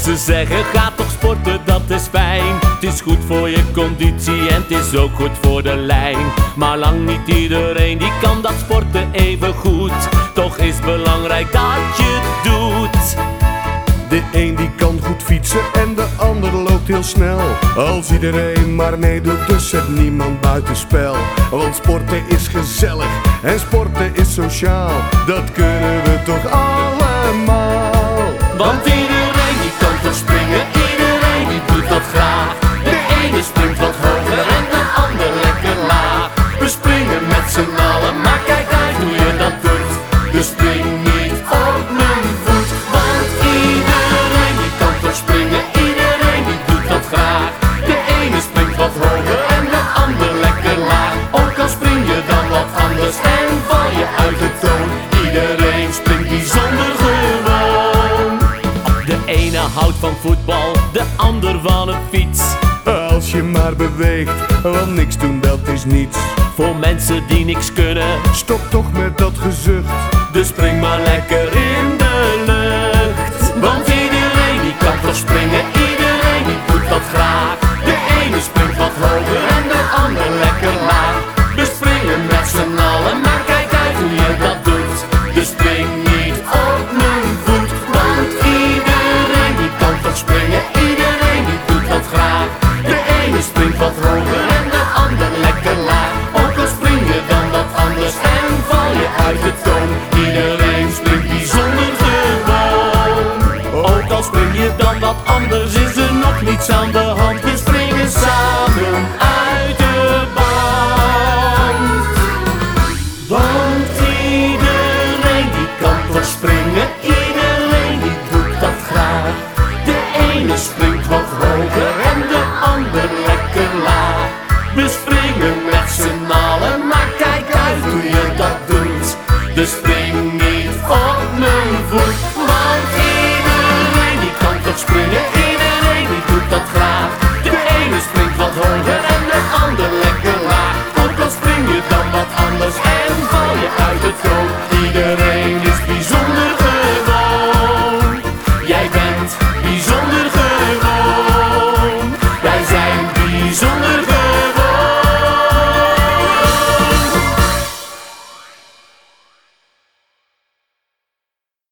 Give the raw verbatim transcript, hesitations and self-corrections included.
Ze zeggen ga toch sporten, dat is fijn. Het is goed voor je conditie en het is ook goed voor de lijn. Maar lang niet iedereen die kan dat sporten even goed. Toch is belangrijk dat je het doet. De een die kan goed fietsen en de ander loopt heel snel. Als iedereen maar meedoet, dus zet niemand buitenspel. Want sporten is gezellig en sporten is sociaal. Dat kunnen we toch allemaal. Want iedereen die kan toch springen, iedereen die doet dat graag. De ene springt wat hoger en de ander lekker laag. We springen met z'n allen, maar kijk uit hoe je dat doet. Dus spring niet op mijn voet. Want iedereen die kan toch springen, iedereen die doet dat graag. De ene springt wat hoger en de ander lekker laag. Ook al spring je dan wat anders en val je uit de toon. Iedereen springt bijzonder gewoon. De ene houdt van voetbal, de ander van een fiets. Als je maar beweegt, want niks doen dat is niets. Voor mensen die niks kunnen, stop toch met dat gezucht. dus spring maar lekker in de lucht. Want iedereen die kan toch springen, iedereen die doet dat graag. De ene springt wat hoger en de ander lekker laag. We springen met z'n allen, maar kijk uit hoe je dat doet. Dus spring niet op mijn voet. Want iedereen die kan toch springen, iedereen die doet dat graag. De ene springt wat hoger en de ander lekker laag. Ook al spring je dan wat anders en val je uit de toon. Iedereen springt bijzonder gewoon. Ook al spring je dan wat anders, is er nog niets aan de hand. We springen samen uit de band. Want iedereen die kan toch springen, iedereen die doet dat graag. De ene springt wat hoger en de ander lekker laag. We springen met z'n allen, maar kijk uit hoe je dat doet. Dus spring niet op mijn voet. Want iedereen die kan toch springen, iedereen die doet dat graag. De ene springt wat hoger en de ander lekker laag. Ook al spring je dan wat anders en val je uit het toon.